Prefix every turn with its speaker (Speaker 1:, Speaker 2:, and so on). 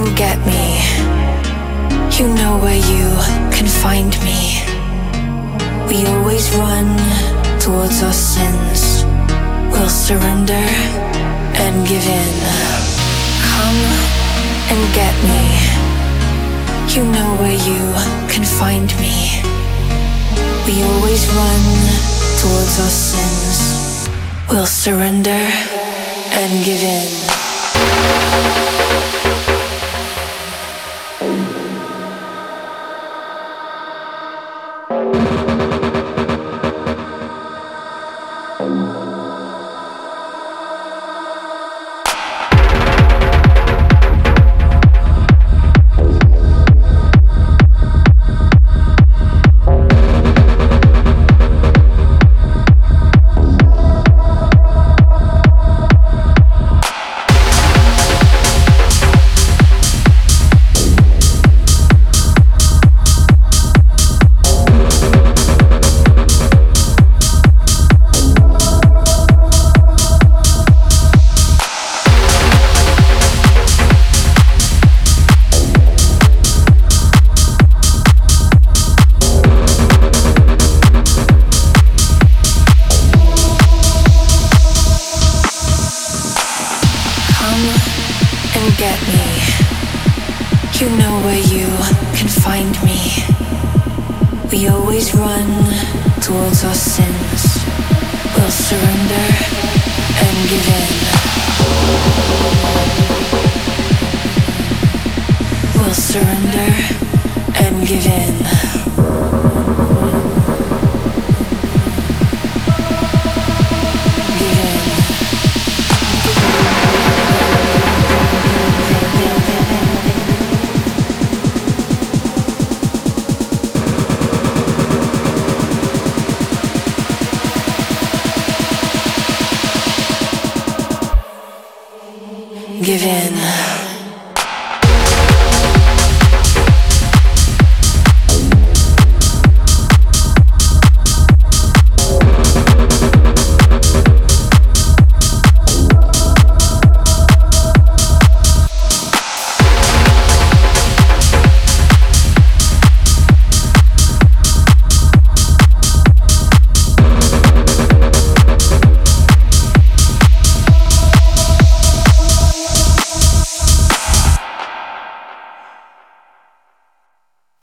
Speaker 1: and get me. You know where you can find me. We always run towards our sins. We'll surrender and give in. Come and get me. You know where you can find me. We always run towards our sins. We'll surrender and give in. Get me. You know where you can find me. We always run towards our sins. We'll surrender and give in. We'll surrender and give in. Give in.